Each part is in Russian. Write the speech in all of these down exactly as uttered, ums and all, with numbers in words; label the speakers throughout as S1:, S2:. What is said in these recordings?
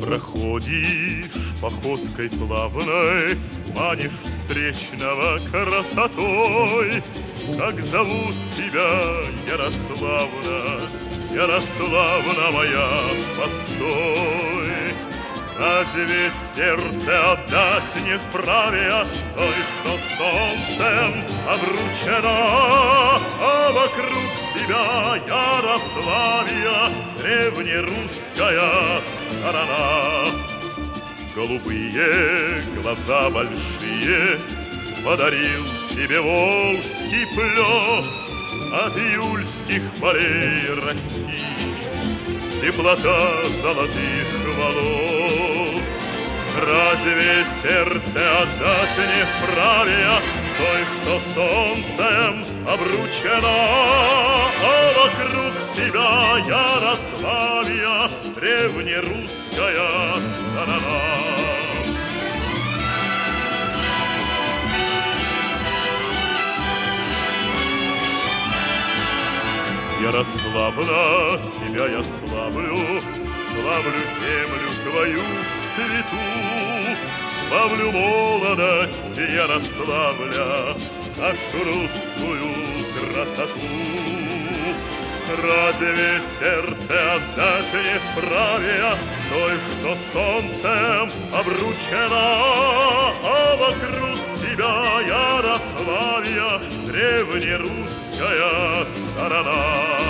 S1: Проходишь походкой плавной, манишь встречного красотой. Как зовут тебя, Ярославна, Ярославна моя, постой. Разве сердце отдать не вправе той, что солнцем обручена, а вокруг тебя, Ярославия, древнерусская сторона? Голубые глаза большие подарил тебе волжский плес от июльских полей России. Теплота золотых волос. Разве сердце отдать не вправе той, что солнцем обручена, а вокруг тебя, Ярославия, древнерусская сторона? Ярославна, тебя я славлю, славлю землю твою в цвету, славлю молодость Ярославля, нашу русскую красоту. Разве сердце отдать не вправе той, что солнцем обручена, а вокруг тебя, Ярославия, древнерусская сторона?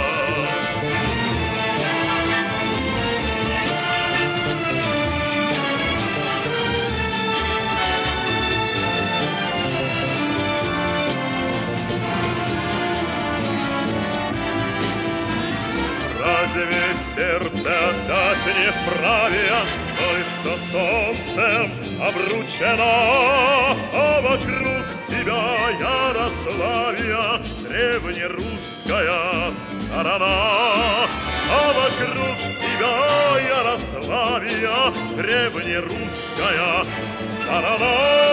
S1: Разве сердце отдать не вправе той, что солнцем обручена, а вокруг тебя, Ярославия, древнерусская сторона? А вокруг тебя, Ярославия, древнерусская сторона?